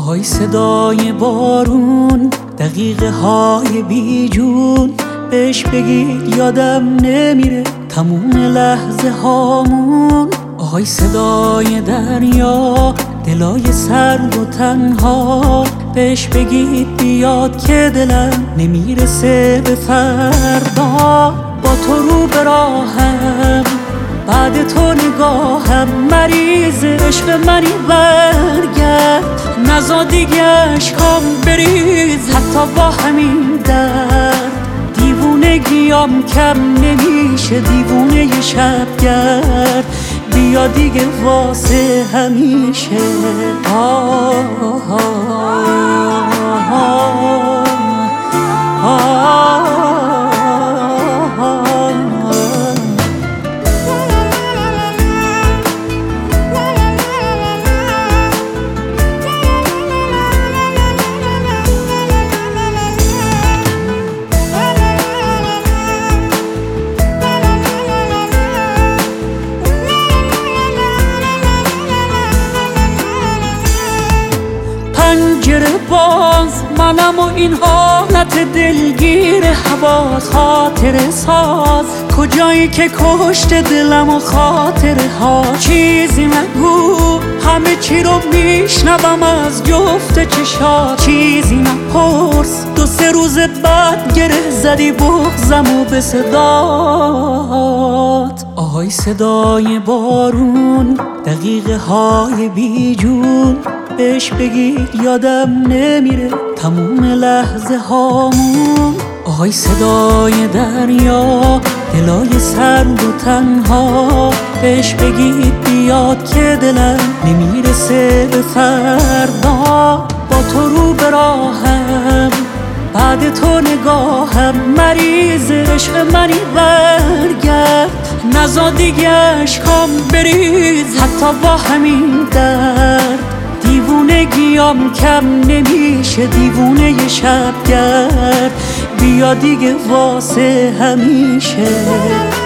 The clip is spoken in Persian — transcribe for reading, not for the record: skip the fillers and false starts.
آهای صدای بارون، دقیقه های بی جون، بهش بگید یادم نمیره تموم لحظه هامون. آهای صدای دریا، دلای سرد و تنها، بهش بگید بیاد که دلم نمیرسه به فردا. با تو رو به راهم، بعد تو نگاهم، مریض عشق منی برگرد، نزا دیگه عشقام بریز حتی با همین درد. دیوونگیام کم نمیشه، دیوونه ی شبگرد، بیا دیگه واسه همیشه. پنجره باز، منم و این حالت دلگیر حواس، خاطر ساز کجایی که کشت دلم و خاطره ها. چیزی نگو، همه چی رو میشنوم از جفت چشات. چیزی نپرس، 2-3 روز بعد گره زدی بغضم و به صدات. آهای صدای بارون، دقیقه های بی جون، بهش بگید یادم نمیره تموم لحظه هامون. آهای صدای دریا، دلای سرد و تنها، بهش بگید بیاد که دلم نمیرسه به فردا. با تو رو به راهم، بعد تو نگاهم، مریض عشق منی برگرد، نزا دیگه عشقام بریز حتی با همین درد. دیوونگیام کم نمیشه، دیوونه ی شبگرد، بیا دیگه واسه همیشه.